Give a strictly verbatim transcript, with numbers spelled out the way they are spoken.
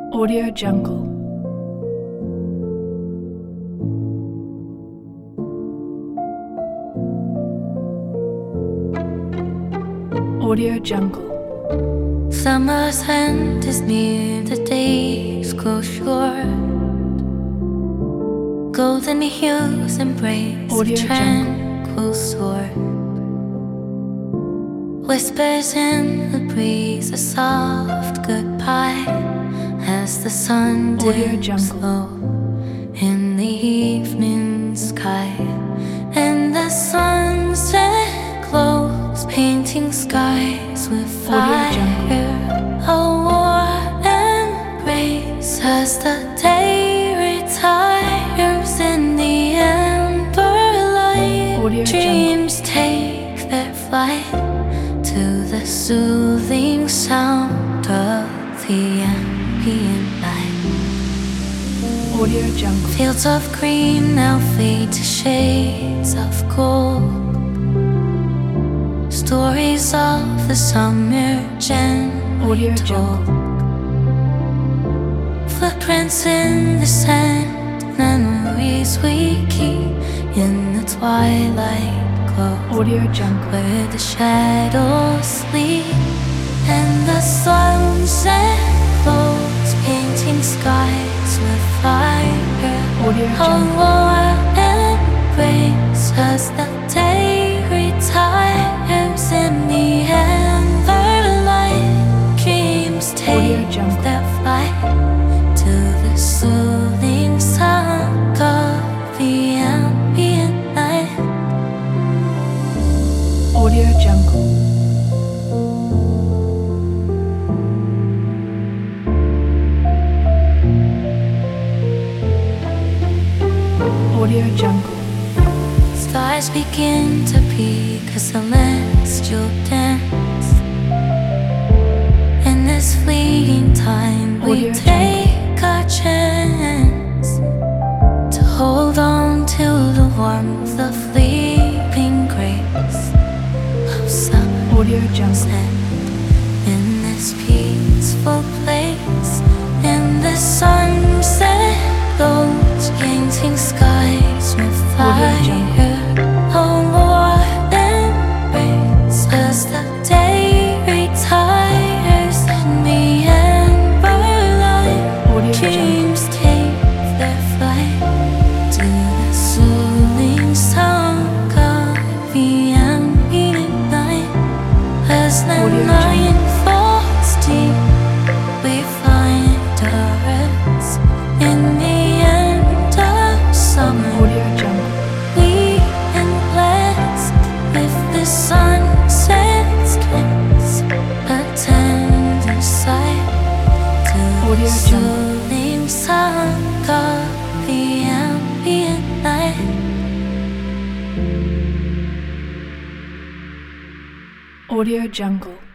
Audio Jungle. Audio Jungle. Summer's end is near, the days grow short. Golden hues embrace Audio a tranquil sword. Whispers in the breeze, a soft goodbye as the sun dims low in the evening sky, and the sunset glows, painting skies with fire. A warm embrace as the day retires in the amber light. Audio Dreams take their flight to the soothing sound of the ambient night. Audio Jungle. Fields of green now fade to shades of gold. Stories of the summer Audio gently told. Jungle. Footprints in the sand, memories we keep in the twilight glow, Audio Jungle. where the shadows sleep and the sunset glows, painting skies with fire. Audio A Jungle. warm embrace as the day retires in the amber light. Dreams Audio take Jungle. their flight to the soothing sound of the ambient night. Audio Jungle. Audio Jungle. Stars begin to peak a celestial dance. In this fleeting time, we Audio take our chance to hold on to the warmth of leaping grace of summer. Audio Jungle. In this peaceful place, in the sunset glows, painting skies with Audio Jungle. fire. A warm embrace as the day retires in the amber light. Audio Jungle. Dreams take their flight to the soothing sound of the ambient night. As the Audio night falls deep, we find our rest in the end of summer. Audio Jungle. We and blessed with the sunset's kiss, a tender sight to the Audio Jungle. soothing sound of the ambient night. Audio Jungle.